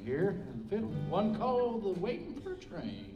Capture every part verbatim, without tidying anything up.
here, and fiddle, one called The Waiting for a Train.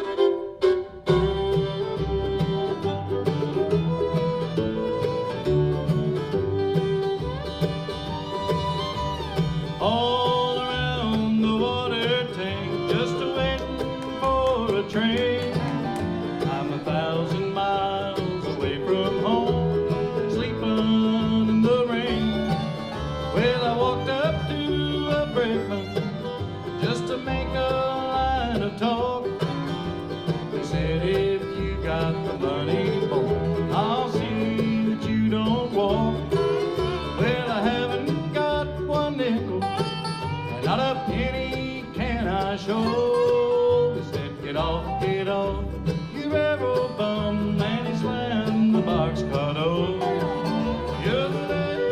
All around the water tank, just a waiting for a train. I'm a thousand miles away from home, sleeping in the rain. Well, I walked up to a brakeman just to make a line of talk. They said, if you got the money, boy, I'll see that you don't walk. Well, I haven't got one nickel, and not a penny can I show. They said, get off, get off, you rebel bum, and he slammed the boxcar door. You're the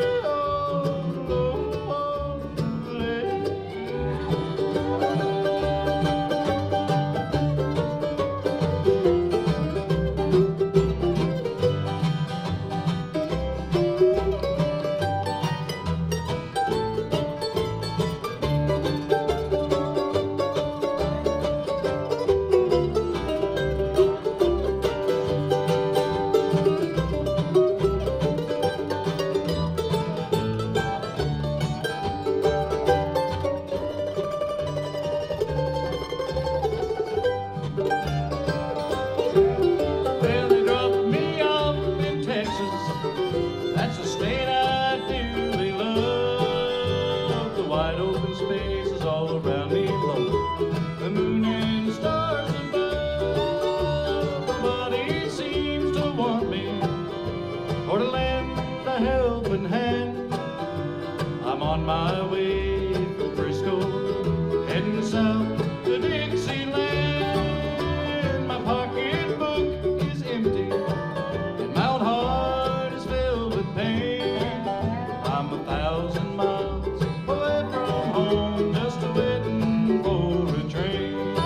That's a state I dearly love. The wide open spaces all around me low, the moon and the stars above. Nobody seems to want me or to lend a helping hand. I'm on my way from Frisco, heading south to Dixieland. My pocketbook is empty, and my old heart is filled with pain. I'm a thousand miles away from home, just a waiting for a train.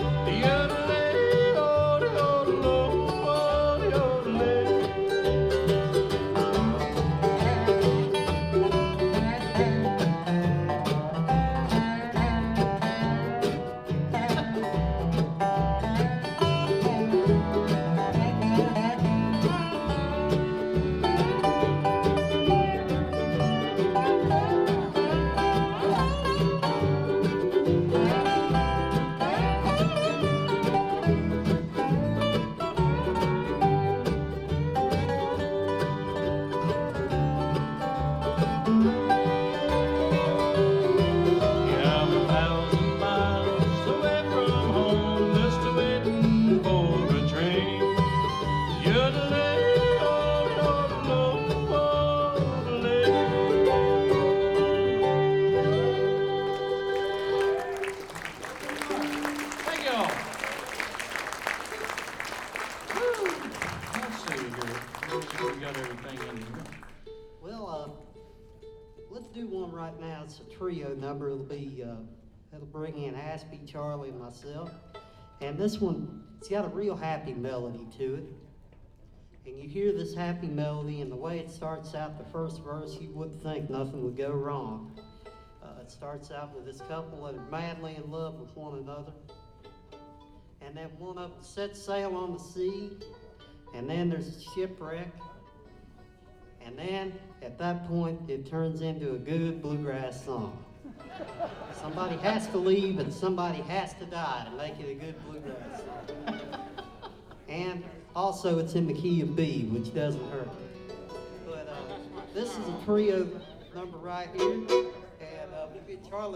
Well, uh, let's do one right now. It's a trio number. It'll be, uh, it'll bring in Aspie, Charlie, and myself. And this one, it's got a real happy melody to it. And you hear this happy melody, and the way it starts out, the first verse, you wouldn't think nothing would go wrong. Uh, it starts out with this couple that are madly in love with one another. And then one of them sets sail on the sea, and then there's a shipwreck. And then, at that point, it turns into a good bluegrass song. Somebody has to leave and somebody has to die to make it a good bluegrass song. And also, it's in the key of B, which doesn't hurt. But uh, this is a trio number right here, and uh, we'll get Charlie.